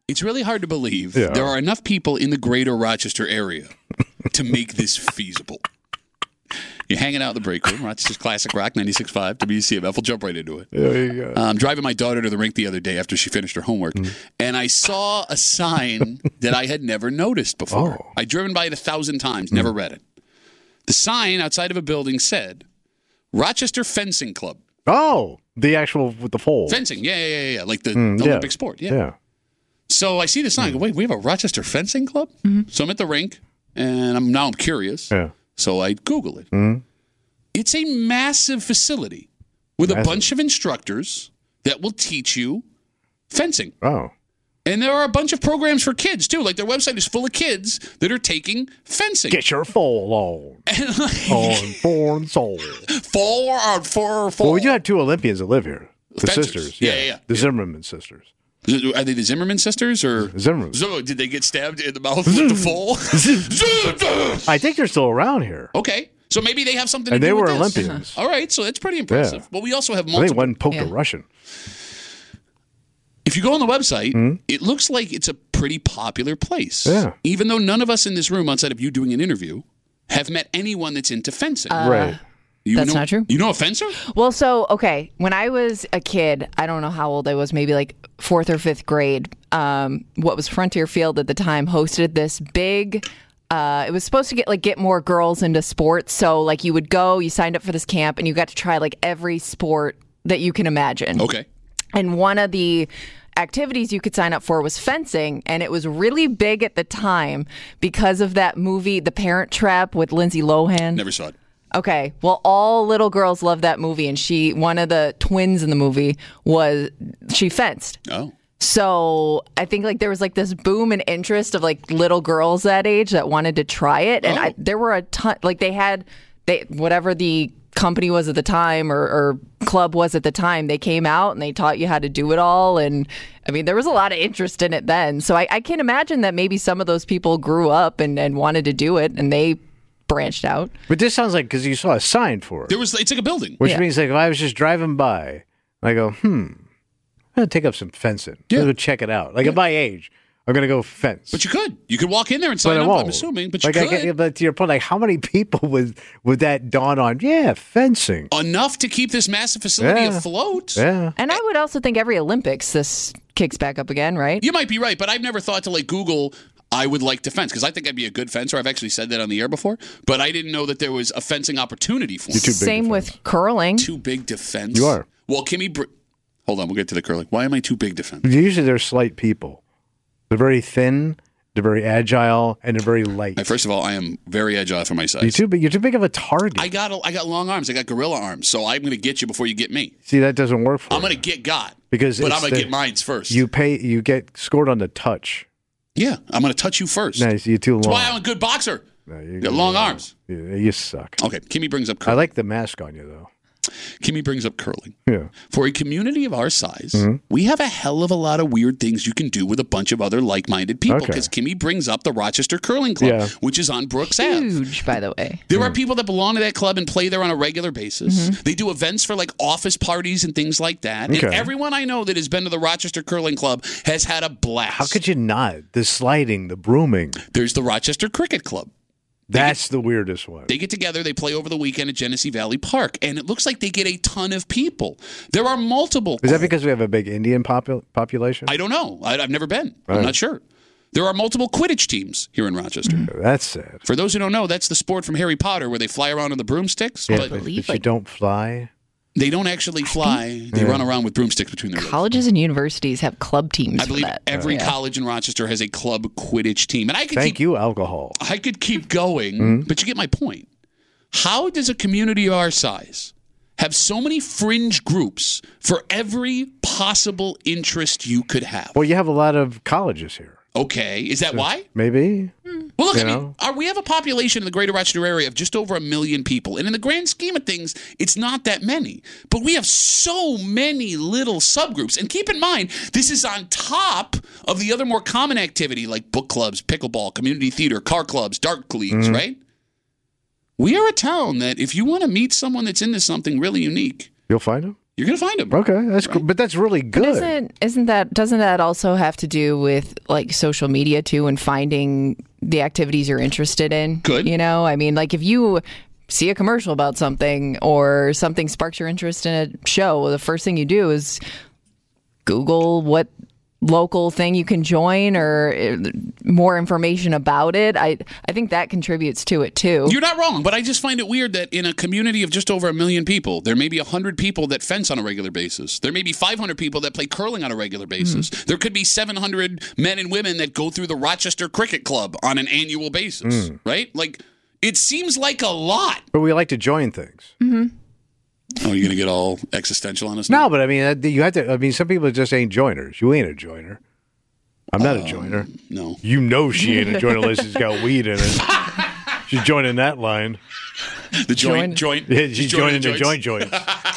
It's really hard to believe Yeah. there are enough people in the greater Rochester area to make this feasible. You're hanging out in the break room, Rochester's Classic Rock 96.5 WCMF. We'll jump right into it. There you go. I'm driving my daughter to the rink the other day after she finished her homework, and I saw a sign that I had never noticed before. Oh. I'd driven by it 1,000 times, never read it. The sign outside of a building said, Rochester Fencing Club. Oh, the actual with the pole. Fencing, yeah. Like the Olympic sport, Yeah. So I see the sign. I go, wait, we have a Rochester Fencing Club? So I'm at the rink, and I'm curious. Yeah. So I Google it. It's a massive facility with a bunch of instructors that will teach you fencing. Oh. And there are a bunch of programs for kids, too. Like, their website is full of kids that are taking fencing. Get your foal on foreign soul. Four. Well, we do have two Olympians that live here. The Fencers. sisters. Yeah. The Zimmerman sisters. Are they the Zimmerman sisters? Or Zimmerman. So, did they get stabbed in the mouth with the foal? I think they're still around here. Okay. So maybe they have something to And do they with were this. Olympians. All right, so that's pretty impressive. Yeah. Well, we also have I multiple. think one poked a Russian. If you go on the website, it looks like it's a pretty popular place. Yeah. Even though none of us in this room, outside of you doing an interview, have met anyone that's into fencing. Right. That's not true. You know a fencer? Well, so, okay, when I was a kid, I don't know how old I was, maybe like 4th or 5th grade, what was Frontier Field at the time hosted this big, it was supposed to get more girls into sports. So, like, you would go, you signed up for this camp, and you got to try, like, every sport that you can imagine. Okay. And one of the activities you could sign up for was fencing, and it was really big at the time because of that movie, The Parent Trap, with Lindsay Lohan. Never saw it. Okay, well, all little girls love that movie, and one of the twins in the movie she fenced. Oh. So I think like there was like this boom in interest of like little girls that age that wanted to try it, and there were a ton. Like whatever the company was at the time or club was at the time, they came out and they taught you how to do it all, and I mean there was a lot of interest in it then. So I can imagine that maybe some of those people grew up and wanted to do it, and they branched out. But this sounds like because you saw a sign for it. It's like a building. Which means like if I was just driving by, I go, I'm going to take up some fencing. I'm going to check it out. Like at my age, I'm going to go fence. But you could walk in there and sign up, I'm assuming, but you could. But to your point, like how many people would that dawn on? Yeah, fencing. Enough to keep this massive facility afloat. Yeah. And I would also think every Olympics this kicks back up again, right? You might be right, but I've never thought to like Google, I would like to fence, because I think I'd be a good fencer. I've actually said that on the air before, but I didn't know that there was a fencing opportunity for me. Same with curling. Too big to fence? You are. Well, hold on, we'll get to the curling. Why am I too big to fence? Usually they're slight people. They're very thin, they're very agile, and they're very light. First of all, I am very agile for my size. You're too big of a target. I got long arms. I got gorilla arms, so I'm going to get you before you get me. See, that doesn't work for I'm going to get got, but because I'm going to get mines first. You get scored on the touch. Yeah, I'm going to touch you first. No, you're too long. That's why I'm a good boxer. No, you got long arms. You suck. Okay, Kimmy brings up I curling. like the mask on you, though. Kimmy brings up curling. Yeah. For a community of our size, we have a hell of a lot of weird things you can do with a bunch of other like-minded people, because Kimmy brings up the Rochester Curling Club, which is on Brooks Ave. Huge, by the way. There are people that belong to that club and play there on a regular basis. They do events for like office parties and things like that. And everyone I know that has been to the Rochester Curling Club has had a blast. How could you not? The sliding, the brooming. There's the Rochester Cricket Club. That's the weirdest one. They get together, they play over the weekend at Genesee Valley Park, and it looks like they get a ton of people. There are multiple. Is that because we have a big Indian population? I don't know. I've never been. I'm not sure. There are multiple Quidditch teams here in Rochester. That's sad. For those who don't know, that's the sport from Harry Potter where they fly around on the broomsticks. Yeah, but you don't fly. They don't actually fly. They run around with broomsticks between their legs. Colleges and universities have club teams. I believe for that. every college in Rochester has a club Quidditch team. And I could Thank you, alcohol. I could keep going, but you get my point. How does a community of our size have so many fringe groups for every possible interest you could have? Well, you have a lot of colleges here. Okay. Is that why? Maybe. Well, look, we have a population in the greater Rochester area of just over 1 million people. And in the grand scheme of things, it's not that many. But we have so many little subgroups. And keep in mind, this is on top of the other more common activity like book clubs, pickleball, community theater, car clubs, dart leagues, right? We are a town that if you want to meet someone that's into something really unique, you'll find them. You're going to find them. Okay, that's cool. But that's really good. But doesn't that also have to do with like social media too and finding the activities you're interested in? Good. You know, I mean, like if you see a commercial about something or something sparks your interest in a show, the first thing you do is Google what local thing you can join or more information about it. I think that contributes to it too. You're not wrong, but I just find it weird that in a community of just over 1 million people, there may be 100 people that fence on a regular basis. There may be 500 people that play curling on a regular basis. There could be 700 men and women that go through the Rochester Cricket Club on an annual basis, right? Like, it seems like a lot. But we like to join things. Oh, you're going to get all existential on us? No, but I mean, you have to. I mean, some people just ain't joiners. You ain't a joiner. I'm not a joiner. No. You know she ain't a joiner unless she's got weed in it. She's joining that line. The joint. Yeah, she's joining the joint.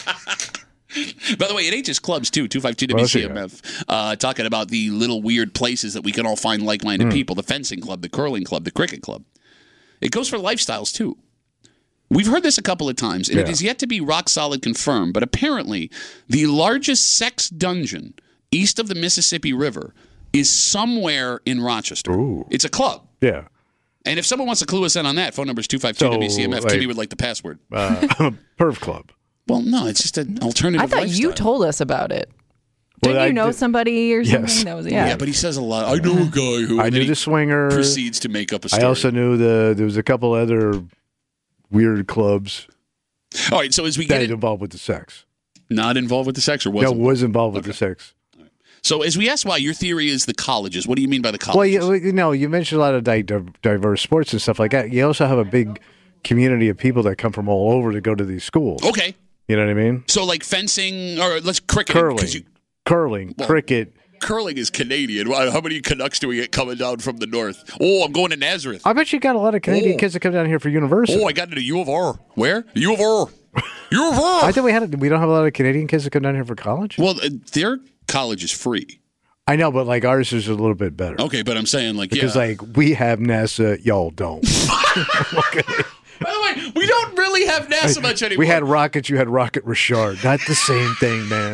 By the way, it ain't just clubs, too. 252-WCMF. Talking about the little weird places that we can all find like-minded people. The fencing club, the curling club, the cricket club. It goes for lifestyles, too. We've heard this a couple of times, and it is yet to be rock-solid confirmed, but apparently the largest sex dungeon east of the Mississippi River is somewhere in Rochester. Ooh. It's a club. Yeah. And if someone wants to clue us in on that, phone number is 252-WCMF. Timmy would like the password. Perv club. Well, no, it's just an alternative I thought lifestyle. you told us about it. Didn't you know somebody or something? Yes. That was, Yeah, but he says a lot. I know a guy who... I knew the swinger. Proceeds to make up a story. I also knew there was a couple other weird clubs. All right, so as we that get involved with the sex. Not involved with the sex, or was No, it? was involved with the sex. So as we ask why, your theory is the colleges. What do you mean by the colleges? Well, you mentioned a lot of diverse sports and stuff like that. You also have a big community of people that come from all over to go to these schools. Okay. You know what I mean? So like fencing, or let's cricket. Curling, cricket. Curling is Canadian. How many Canucks do we get coming down from the north? Oh, I'm going to Nazareth. I bet you got a lot of Canadian kids that come down here for university. Oh, I got into U of R. Where? U of R. U of R. I thought we don't have a lot of Canadian kids that come down here for college. Well, their college is free. I know, but like ours is a little bit better. Okay, but I'm saying because like we have NASA, y'all don't. Okay. By the way, we don't really have NASA much anymore. We had rockets. You had Rocket Richard. Not the same thing, man.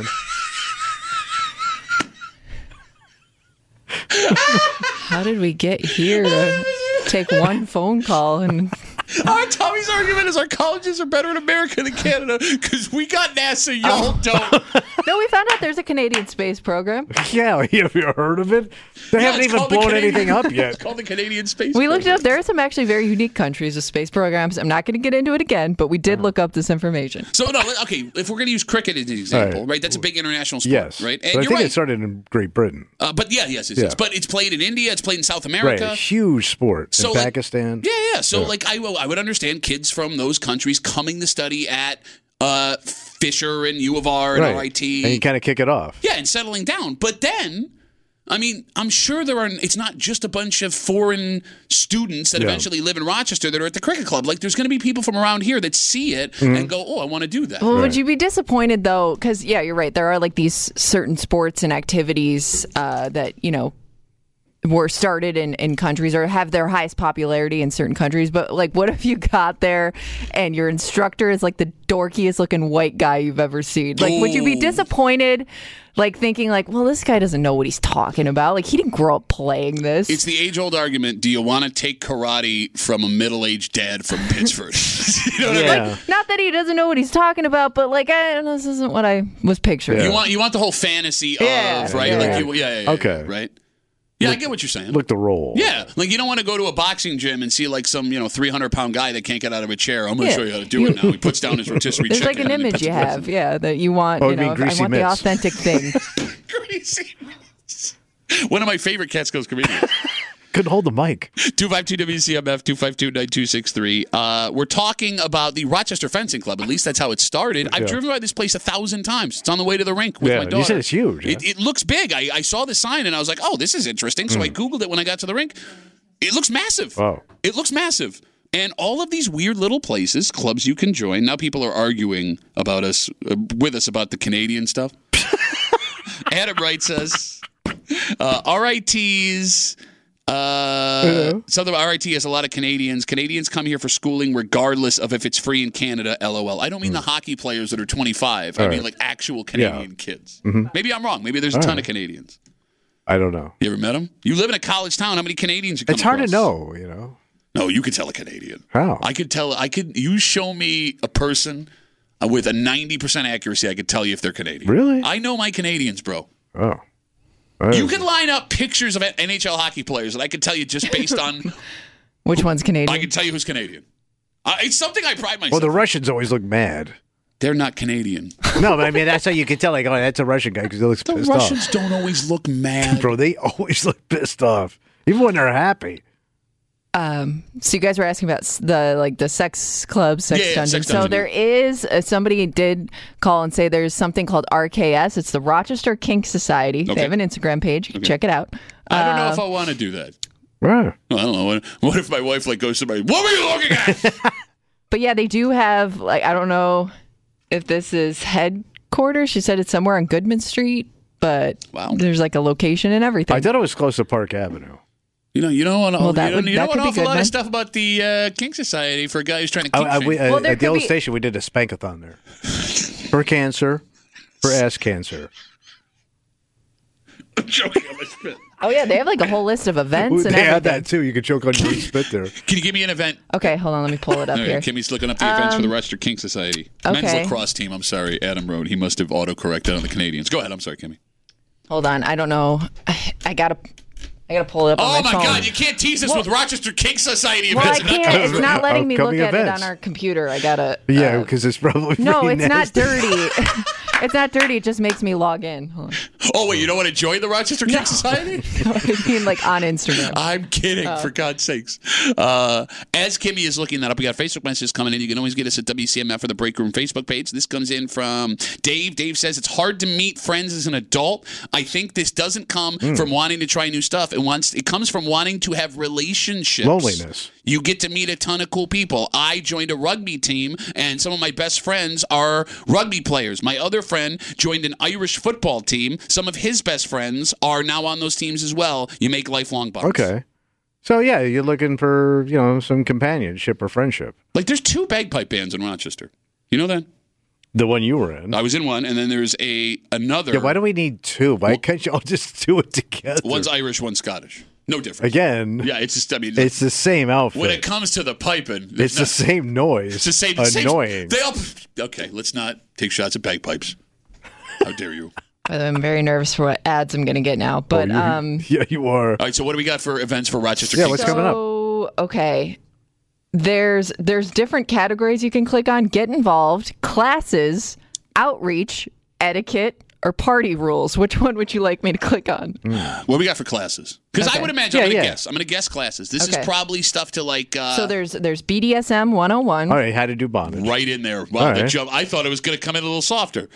How did we get here to take one phone call and... Tommy's argument is our colleges are better in America than Canada because we got NASA, y'all don't. No, we found out there's a Canadian space program. Yeah, have you heard of it? They haven't even blown anything up yet. It's called the Canadian Space We Program. looked it up. There are some actually very unique countries with space programs. I'm not going to get into it again, but we did look up this information. So, no, okay, if we're going to use cricket as an example, right? That's a big international sport, yes, right? And but I think it started in Great Britain. But yes. But it's played in India. It's played in South America. Right, a huge sport in like, Pakistan. Yeah. So, like, I would understand kids from those countries coming to study at Fisher and U of R and RIT. And you kind of kick it off. Yeah, and settling down. But then, I mean, I'm sure it's not just a bunch of foreign students that eventually live in Rochester that are at the cricket club. Like, there's going to be people from around here that see it and go, oh, I want to do that. Well, would you be disappointed, though? Because, yeah, you're right. There are, like, these certain sports and activities that, were started in countries or have their highest popularity in certain countries. But, like, what if you got there and your instructor is, like, the dorkiest looking white guy you've ever seen? Like, would you be disappointed, like, thinking, like, well, this guy doesn't know what he's talking about? Like, he didn't grow up playing this. It's the age-old argument, do you want to take karate from a middle-aged dad from Pittsford? You know what I mean? Like, not that he doesn't know what he's talking about, but, like, this isn't what I was picturing. You want the whole fantasy of, right? Yeah. Like, okay. Right? Yeah, I get what you're saying. Look the role. Yeah, like you don't want to go to a boxing gym and see like some 300-pound guy that can't get out of a chair. I'm going to show you how to do it now. He puts down his rotisserie chicken. There's like an image you have, that you want. Oh, I want the authentic thing. Greasy Mitts. One of my favorite Catskills comedians. Couldn't hold the mic. 252-WCMF, 252-9263. We're talking about the Rochester Fencing Club. At least that's how it started. I've driven by this place 1,000 times. It's on the way to the rink with my daughter. You said it's huge. It looks big. I saw the sign and I was like, oh, this is interesting. So I Googled it when I got to the rink. It looks massive. Wow. It looks massive. And all of these weird little places, clubs you can join. Now people are arguing about us, with us about the Canadian stuff. Adam writes us, RITs... Southern RIT has a lot of Canadians. Canadians come here for schooling regardless of if it's free in Canada, LOL. I don't mean the hockey players that are 25. I mean like actual Canadian kids. Maybe I'm wrong. Maybe there's a ton of Canadians. I don't know. You ever met them? You live in a college town. How many Canadians you come It's hard across? to know, you know. No, you could tell a Canadian. How? I could tell. You show me a person with a 90% accuracy, I could tell you if they're Canadian. Really? I know my Canadians, bro. Oh. You can line up pictures of NHL hockey players, and I can tell you just based on Which one's Canadian? I can tell you who's Canadian. It's something I pride myself. Well, the Russians always look mad. They're not Canadian. No, but I mean that's how you can tell. Like, oh, that's a Russian guy because he looks The pissed Russians off. don't always look mad. Bro, they always look pissed off, even when they're happy. So you guys were asking about the sex club, sex Yeah, dungeon. sex dungeon. So there is somebody did call and say there's something called RKS. It's the Rochester Kink Society. Okay. They have an Instagram page. You can check it out. I don't know if I want to do that. Right. I don't know. What if my wife goes to somebody? What were you looking at? But yeah, they do have I don't know if this is headquarters. She said it's somewhere on Goodman Street, but Wow. there's a location and everything. I thought it was close to Park Avenue. You know an that awful could be lot good, of stuff about the Kink Society for a guy who's trying to keep At there the could old be- station, we did a spankathon there for cancer, for ass cancer. I'm joking on my spit. Oh yeah, they have a whole list of events and They had everything. that too. You could choke on your spit there. Can you give me an event? Okay, hold on, let me pull it up Okay, here. Kimmy's looking up the events for the Rochester Kink Society. Men's Okay. lacrosse team. I'm sorry, Adam wrote. He must have auto-corrected on the Canadians. Go ahead. I'm sorry, Kimmy. Hold on, I don't know. I gotta pull it up on Oh my my phone. God! You can't tease us with Rochester Kink Society Well, I events. can't. It's not letting me look Upcoming at it events. on our computer. I gotta. Yeah, because it's probably No, pretty it's not nasty. dirty. It's not dirty. It just makes me log in. Hold on. Oh wait, you don't want to join the Rochester Kink Society? I mean, on Instagram. I'm kidding, for God's sakes. As Kimmy is looking that up, we got Facebook messages coming in. You can always get us at WCMF or the Break Room Facebook page. This comes in from Dave. Dave says, it's hard to meet friends as an adult. I think this doesn't come from wanting to try new stuff. It comes from wanting to have relationships. Loneliness. You get to meet a ton of cool people. I joined a rugby team, and some of my best friends are rugby players. My other friend joined an Irish football team. Some of his best friends are now on those teams as well. You make lifelong bonds. Okay. So yeah, you're looking for some companionship or friendship. Like there's 2 bagpipe bands in Rochester. You know that? The one you were in. I was in one, and then there's another. Yeah. Why do we need 2? Why can't you all just do it together? One's Irish, one's Scottish. No difference. Again. Yeah, it's just. I mean, It's the same outfit. when it comes to the piping, It's the same noise. It's the same. Annoying. They all. Okay, let's not take shots at bagpipes. How dare you? I'm very nervous for what ads I'm going to get now. But Yeah, you are. All right, so what do we got for events for Rochester? Yeah, Kink what's Society? coming up? so okay. There's different categories you can click on. Get involved, classes, outreach, etiquette, or party rules. Which one would you like me to click on? What do we got for classes? Because I Okay. would imagine I'm Yeah, going to yeah. guess. I'm going to guess classes. This Okay. is probably stuff to like. So there's BDSM 101, All right, how to do bondage. right in there. Wow, All the right. jump. I thought it was going to come in a little softer.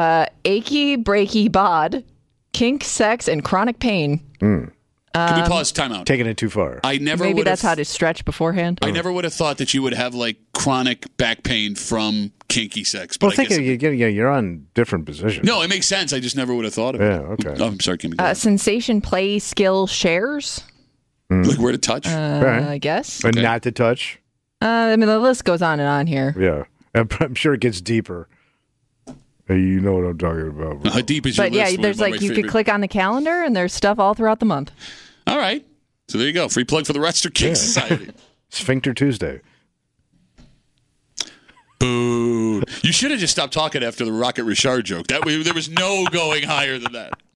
achy breaky bod, kink, sex, and chronic pain. Can we pause? Time out. Taking it too far. I never. Maybe would that's how have, to stretch beforehand. I never would have thought that you would have like chronic back pain from kinky sex. But Well, I think guess you're on different positions. no, it makes sense. I just never would have thought of it. Yeah, okay. Oh, I'm sorry, Kimmy. Go ahead. Sensation play skill shares, Like where to touch? Right. I guess. And Okay. not to touch. I mean, the list goes on and on here. Yeah. I'm sure it gets deeper. Hey, you know what I'm talking about. bro. How deep is your But yeah, list? there's One of like my you could favorite- click on the calendar and there's stuff all throughout the month. All right. So there you go. Free plug for the Rochester Kink Society. Sphincter Tuesday. Boo. You should have just stopped talking after the Rocket Richard joke. That way, there was no going higher than that.